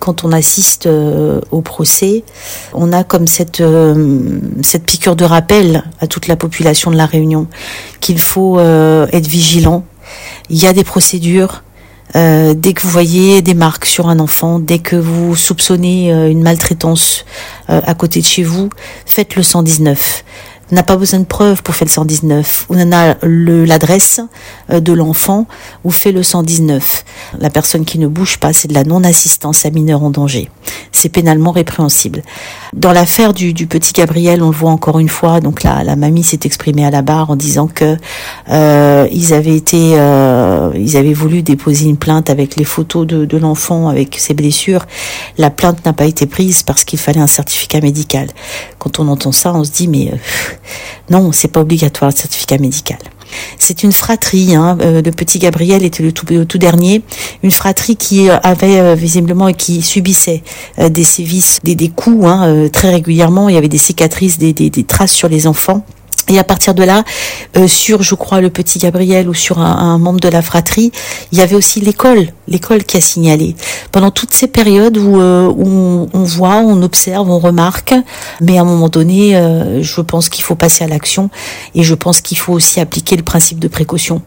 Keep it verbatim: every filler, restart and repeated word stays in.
quand on assiste euh, au procès, on a comme cette, euh, cette piqûre de rappel à toute la population de La Réunion qu'il faut euh, être vigilant. Il y a des procédures. Euh, dès que vous voyez des marques sur un enfant, dès que vous soupçonnez euh, une maltraitance euh, à côté de chez vous, faites le cent dix-neuf. On n'a pas besoin de preuves pour faire le cent dix-neuf. On en a le, l'adresse de l'enfant, ou fait le cent dix-neuf. La personne qui ne bouge pas, c'est de la non-assistance à mineur en danger. C'est pénalement répréhensible. Dans l'affaire du, du petit Gabriel, on le voit encore une fois. Donc la, la mamie s'est exprimée à la barre en disant que euh, ils avaient été, euh, ils avaient voulu déposer une plainte avec les photos de, de l'enfant avec ses blessures. La plainte n'a pas été prise parce qu'il fallait un certificat médical. Quand on entend ça, on se dit mais euh, non, c'est pas obligatoire le certificat médical. C'est une fratrie, hein, euh, le petit Gabriel était le tout, le tout dernier, une fratrie qui avait euh, visiblement et qui subissait euh, des sévices, des, des coups hein, euh, très régulièrement. Il y avait des cicatrices, des, des, des traces sur les enfants. Et à partir de là, euh, sur, je crois, le petit Gabriel ou sur un, un membre de la fratrie, il y avait aussi l'école, l'école qui a signalé. Pendant toutes ces périodes où, euh, où on, on voit, on observe, on remarque, mais à un moment donné, euh, je pense qu'il faut passer à l'action et je pense qu'il faut aussi appliquer le principe de précaution.